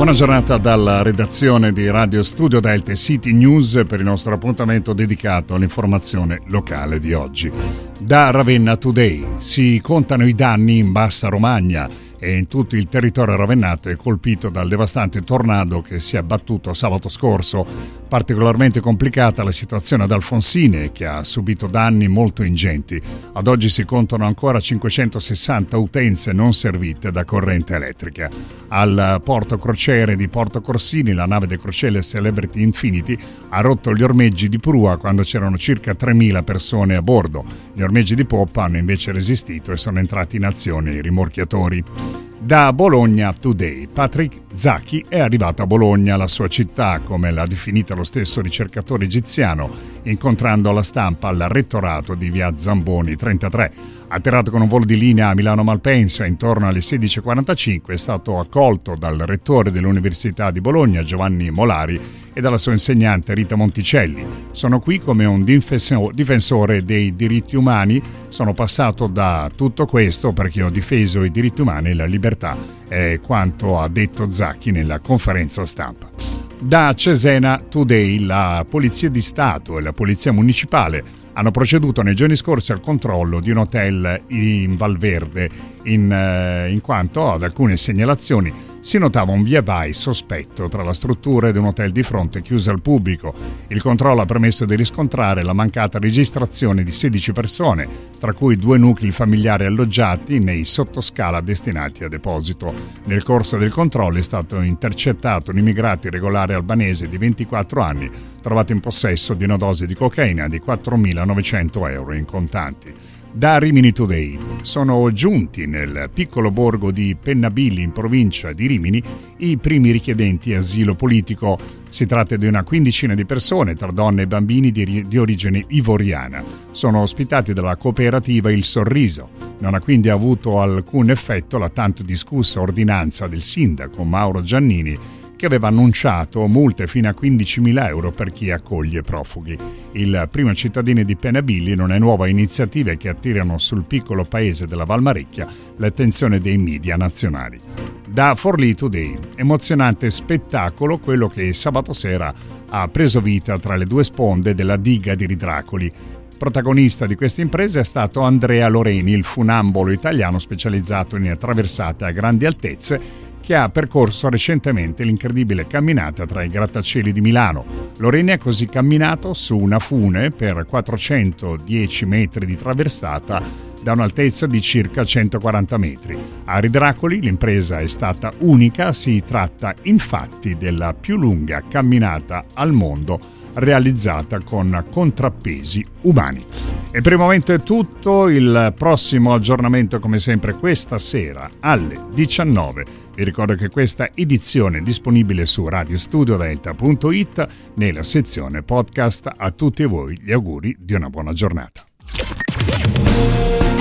Buona giornata dalla redazione di Radio Studio Delta City News per il nostro appuntamento dedicato all'informazione locale di oggi. Da Ravenna Today si contano i danni in Bassa Romagna e in tutto il territorio ravennato è colpito dal devastante tornado che si è abbattuto sabato scorso. Particolarmente complicata la situazione ad Alfonsine, che ha subito danni molto ingenti. Ad oggi si contano ancora 560 utenze non servite da corrente elettrica. Al porto crociere di Porto Corsini la nave dei crociere Celebrity Infinity ha rotto gli ormeggi di prua quando c'erano circa 3.000 persone a bordo. Gli ormeggi di poppa hanno invece resistito e sono entrati in azione i rimorchiatori. Da Bologna Today, Patrick Zaki è arrivato a Bologna, la sua città, come l'ha definita lo stesso ricercatore egiziano, incontrando la stampa al rettorato di via Zamboni 33. Atterrato con un volo di linea a Milano Malpensa intorno alle 16.45, è stato accolto dal rettore dell'Università di Bologna, Giovanni Molari, e dalla sua insegnante Rita Monticelli. Sono qui come un difensore dei diritti umani. Sono passato da tutto questo perché ho difeso i diritti umani e la libertà, è quanto ha detto Zaki nella conferenza stampa. Da Cesena Today, la Polizia di Stato e la Polizia Municipale hanno proceduto nei giorni scorsi al controllo di un hotel in Valverde in quanto ad alcune segnalazioni si notava un via vai sospetto tra la struttura ed un hotel di fronte chiuso al pubblico. Il controllo ha permesso di riscontrare la mancata registrazione di 16 persone, tra cui 2 nuclei familiari alloggiati nei sottoscala destinati a deposito. Nel corso del controllo è stato intercettato un immigrato irregolare albanese di 24 anni, trovato in possesso di una dose di cocaina di 4.900 euro in contanti. Da Rimini Today, sono giunti nel piccolo borgo di Pennabilli in provincia di Rimini i primi richiedenti asilo politico. Si tratta di una quindicina di persone tra donne e bambini di origine ivoriana. Sono ospitati dalla cooperativa Il Sorriso. Non ha quindi avuto alcun effetto la tanto discussa ordinanza del sindaco Mauro Giannini, che aveva annunciato multe fino a 15.000 euro per chi accoglie profughi. Il primo cittadino di Pennabilli non è nuova iniziative che attirano sul piccolo paese della Valmarecchia l'attenzione dei media nazionali. Da Forlì Today, emozionante spettacolo quello che sabato sera ha preso vita tra le 2 sponde della diga di Ridracoli. Protagonista di questa impresa è stato Andrea Loreni, il funambolo italiano specializzato in traversate a grandi altezze, che ha percorso recentemente l'incredibile camminata tra i grattacieli di Milano. Loreni ha così camminato su una fune per 410 metri di traversata da un'altezza di circa 140 metri. A Ridracoli l'impresa è stata unica, si tratta infatti della più lunga camminata al mondo realizzata con contrappesi umani. E per il momento è tutto, il prossimo aggiornamento come sempre questa sera alle 19. Vi ricordo che questa edizione è disponibile su radiostudiodelta.it nella sezione podcast. A tutti voi gli auguri di una buona giornata.